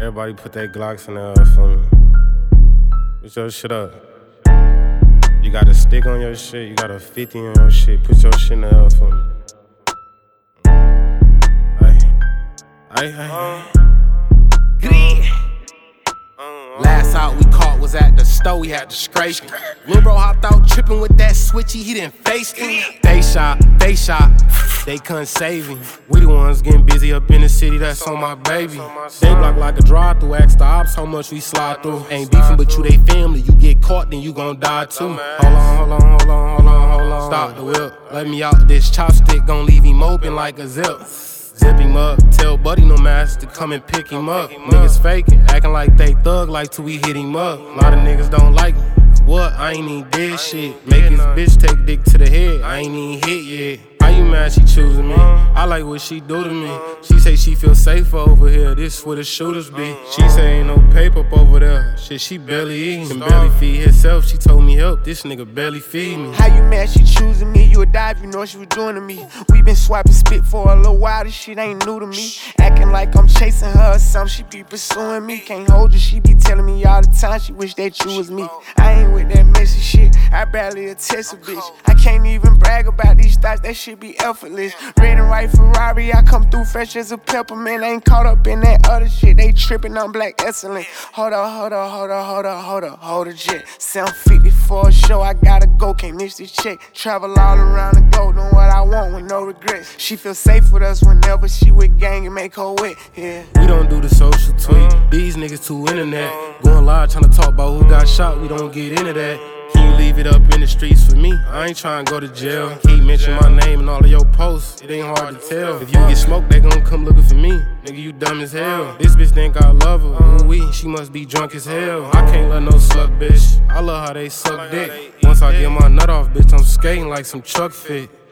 Everybody put their Glocks in there for me. Put your shit up. You got a stick on your shit, you got a 50 on your shit. Put your shit in there for me. Ay. Last out we caught was at the store, we had to scrape him. Lil' bro hopped out trippin' with that switchy, he didn't face him. They shot, they couldn't save him. We the ones getting busy up in the city, that's on my baby. They block like a drive-through, ask the ops how much we slide through. Ain't beefing but you they family, you get caught then you gon' die too. Hold on. Stop the whip, let me out this chopstick, gon' leave him open like a zip. Zip him up, tell Buddy no mask to come and pick him up. Niggas faking, acting like they thug like till we hit him up. A lot of niggas don't like me. What? I ain't even did shit. Make his bitch take dick to the head. I ain't even hit yet. How you mad she choosing me? I like what she do to me. She say she feel safer over here. This where the shooters be. She say ain't no paper up over there. Shit, she barely eating. Can barely feed herself. She told me help. This nigga barely feed me. How you mad she choosing me? You would die if you know what she was doing to me. We been swiping spit for a little while. This shit ain't new to me. Acting like I'm chasing her or something. She be pursuing me. Can't hold you. She be telling me all the time she wish that you was me. I ain't with that messy shit. I barely attest a bitch. I can't even brag about these thoughts. That shit be effortless. Red and white Ferrari, I come through fresh as a peppermint. Ain't caught up in that other shit. They tripping on black excellent. Hold a jet. 750 for a show, I gotta go, can't miss this check. Travel all around the globe, know what I want with no regrets. She feel safe with us whenever she with gang and make her wet, yeah. We don't do the social tweet, these niggas too internet. Going live tryna talk about who got shot, we don't get into that. Can you leave it up in the streets for me? I ain't tryna go to jail. Keep mentioning my name in all of your posts, it ain't hard to tell. If you get smoked, they gon' come looking for me. Nigga, you dumb as hell. This bitch think I love her, ooh-wee, she must be drunk as hell. I can't let no slut bitch, I love how they suck dick. Once I get my nut off, bitch, I'm skating like some truck fit.